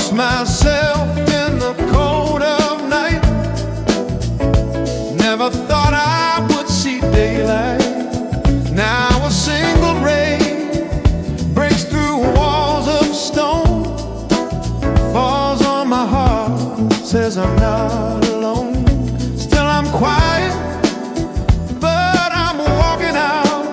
lost myself in the cold of night. Never thought I would see daylight. Now a single ray breaks through walls of stone, falls on my heart, says I'm not alone. Still I'm quiet, but I'm walking out,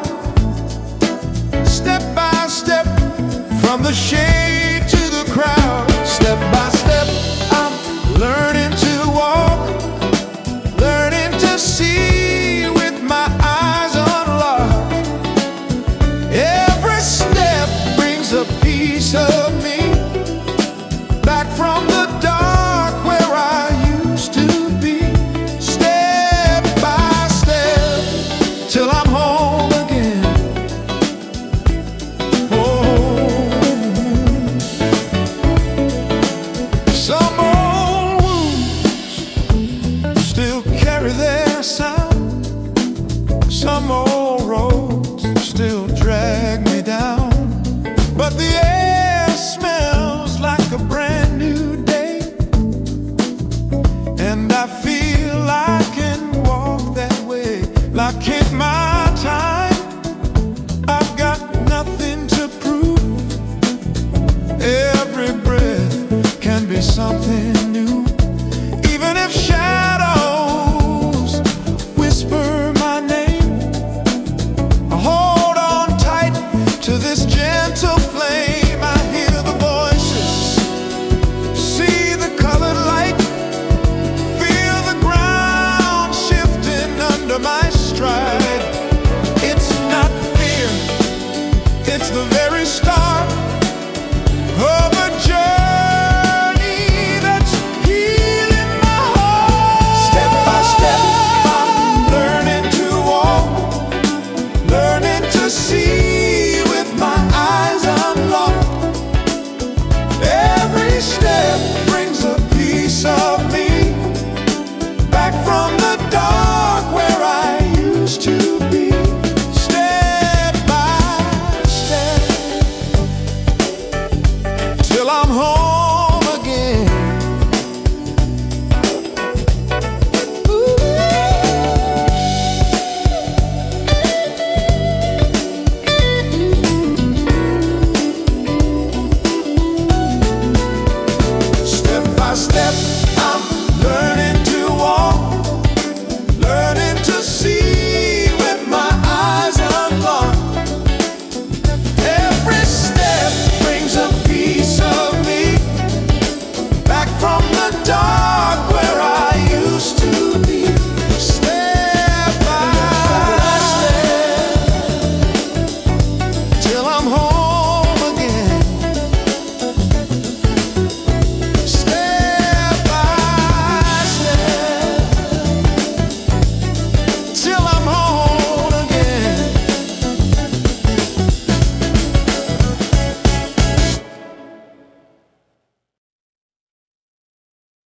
step by step, from the shade to the crowd. Step by step, I'm learning to walk, learning to see with my eyes unlocked. Every step brings a piece of me back from the dark where I used to be. Step by step, till I'm home again. Some old wounds still carry their sound. Some old roads still drag me down. But the air smells like a brand new day, and I feel I can walk that way. Like it's my time, I've got nothing to prove. Every breath can be something new, even if shadows whisper my name. I hold on tight to this gentle flame. I hear the voices, see the colored light, feel the ground shifting under my stride. It's not fear, it's the very start of a journey that's healing my heart. Step by step, I'm learning to walk, learning to see with my eyes unlocked. Every step brings a piece of me back from the dark where I used to be. Step by step, till I'm home